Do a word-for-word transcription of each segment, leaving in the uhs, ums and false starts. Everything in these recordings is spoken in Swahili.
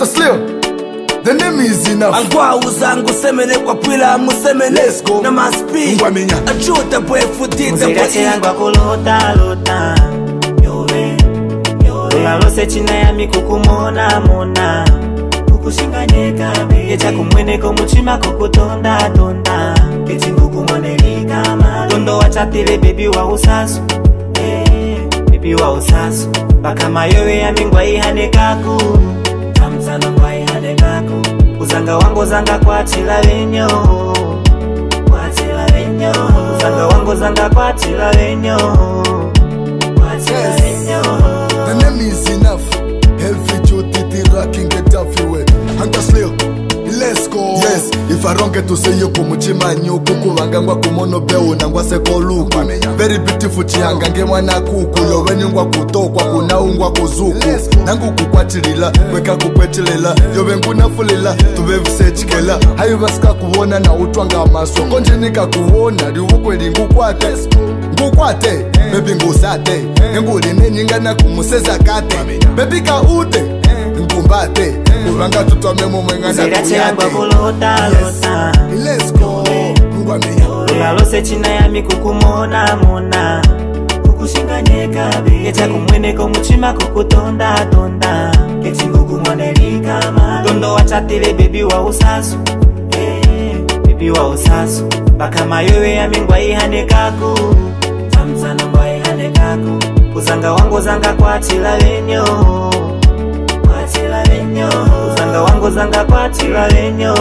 Hunter Slayer. The name is enough. Angwa uzangu semene kwa pwila musemene. Let's go. Na maspi Ngwamenya ajuta bwe futite Muzira chirangwa kulota lota Yowe Yola lose china ya mikuku mona mona Kukushinganyeka be Yecha kumweneko muchima kukutonda tonda Kechi nguku monelika ma Tondo wachatile baby wa usasu eh, baby wa usasu Baka mayowe ya mingwa ihane kaku Tamzana ngwa ihane kaku Uzanga wango zanga kwa chila wenyo Kwa chila wenyo Uzanga wango zanga kwa chila wenyo Kwa chila wenyo The name is enough. Heavy duty, the rocking get off your way. Hunter Slayer, let's go. Yes, if I don't get to say you kumuchima nyuku Kuwangangwa kumono beo nangwa seko luku Very beautiful chihangange mwana kuku Yowe ngwa kutokwa kuna ungwa kuzuku Nangu kukwachilila, weka kukwechilila Yowe nguna fulila, tuwevu sechikela Hayu basika kuwona na utwanga maso Konjinika kuwona, riwukwe li ngukwate Ngukwate, baby ngusate Nguli nenyinga na kumuseza kate Baby ka ute, ngumbate Uranga tutwame mumwenga na kuyate Zirachirangwa kulota lota Let's go. Lola lose china ya mikuku mona mona Kukushinganyeka be Yecha kumweneko muchima kukutonda tonda Kechi nguku monelika ma Tondo wachatile baby wa usasu eh, baby wa usasu Baka mayowe ya mingwa ihane kaku Tamzana ngwa ihane kaku Uzanga wango zanga kwa chila wenyo Kwa chila wenyo Uzanga wango zanga kwa chila wenyo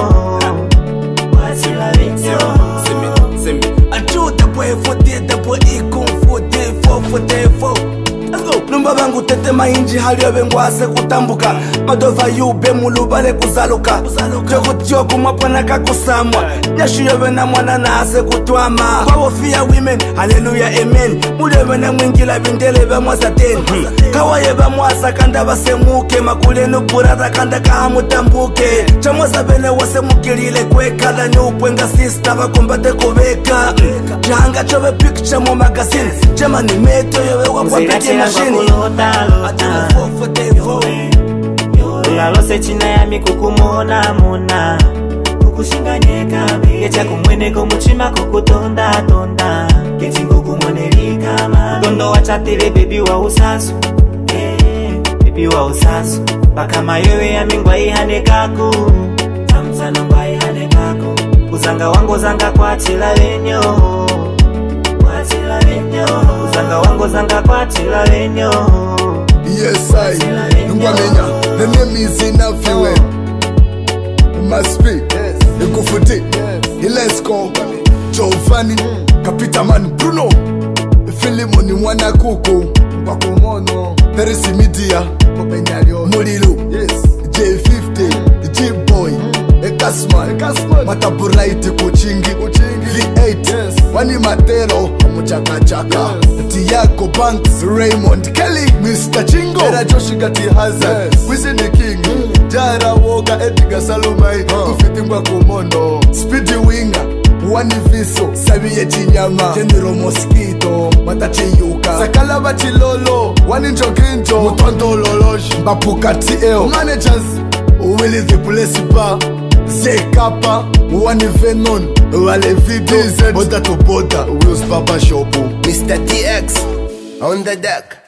Kwa chila wenyo Semi, semi ajuta bwe futite bwe ikum futifo futifo Let's go. Numba bangu tete mainji hali yobe ngwase kutambuka Madova yube mulubale kuzaluka Jokutyo kumapana kakusamwa Nyashu yobe na mwana nase kutwama Kwa wofia women, hallelujah amen Muli yobe na mwingila bindele ba mwasa ten Kawa yeba mwasa kanda basemuke Makule nukurata kanda kahamutambuke Chamwasa bene wase mukilile kweka La nyupwenga sista bakumbate kubeka Jahanga chobe picture mu magazine Chema ni meto yobe wakwa peke machine kulota lota Lola lose china ya mikuku mona mona Kukushinganyeka be Yecha kumweneko muchima kukutonda tonda Kechi nguku monelika ma Tondo wachatile baby wa usasu eh, baby wa usasu Baka mayowe ya mingwa ihane kaku Tamzana ngwa ihane kaku Uzanga wango zanga kwa chila wenyo Kwa chila wenyo Uzanga wango zanga kwa chila wenyo Yes, I. Ngwamenya. The name is enough, you must speak. Ikufuti. Let's go. Giovanni. Capitaman Bruno. Filimoni mwana kuku. Wakumono. Perisi Media. Mulilo. J fifty. G-Boy. Ekasman. Mataburaiti kuchingi. V eight. Wani Matero. Muchaka chaka. Tiago Banks. Raymond Kelly. Mister Chingo. Era Joshi Gati Hazard. Wizzy the King. Jara Woga. Edgar Salomai. Kufiti ngwa kumono. Speedy Winger. Wani Viso. Sabiye Chinyama. General Mosquito. Matachiyuka. Sakala Bachilolo. Wani Njokinjo. Mutondo Loloji. Bapuka T L. Managers. Willy the Police Bar. Zekapa, Wani Venon, Wale Vido, Boda to Boda, Wills Baba Shopu, Mister T X on the deck.